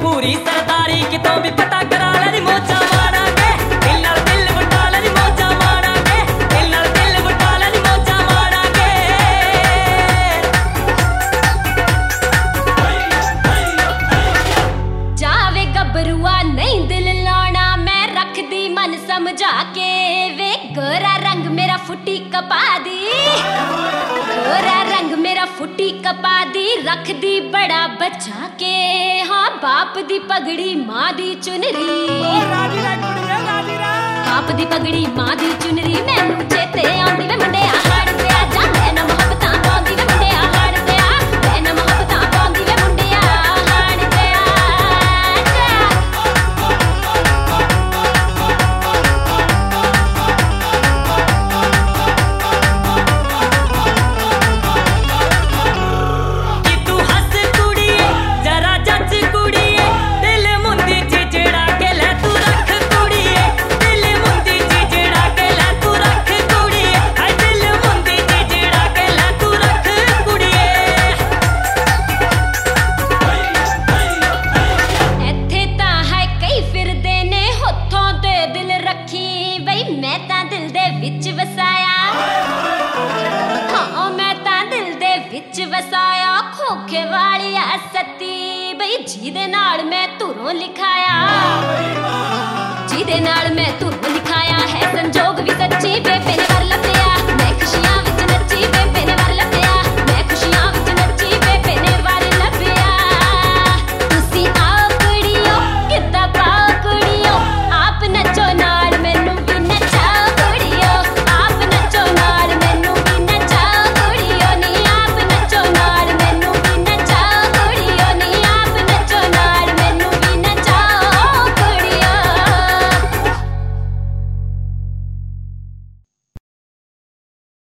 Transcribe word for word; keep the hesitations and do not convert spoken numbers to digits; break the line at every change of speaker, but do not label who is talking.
पूरी सरदारी कितों भी पता करा ली मौजा मारांगे दिल नाल दिल वटा ली मौजा मारांगे दिल नाल दिल वटा ली मौजा मारांगे
जावे गबरुआ नहीं दिल लाना मैं रख दी मन समझा के वे गोरा रंग मेरा फुटी कपा दी गोरा रंग मेरा फुटी कपा दी रख दी बड़ा बचा के हाँ बाप दी पगड़ी माँ दी चुनरी बाप दी पगड़ी माँ दी चुनरी मैनू चेते आंदी वे मुंडे हाड़ ते आ जा मैं ना मोहब्बतां पाउंदी वे मुंडे हाड़ ते आ मैं ना मोहब्बतां पाउंदी वे मुंडे हाड़ ते आ वसाया खोखे वाली सती बई जी दे नाल मैं धुरों लिखाया।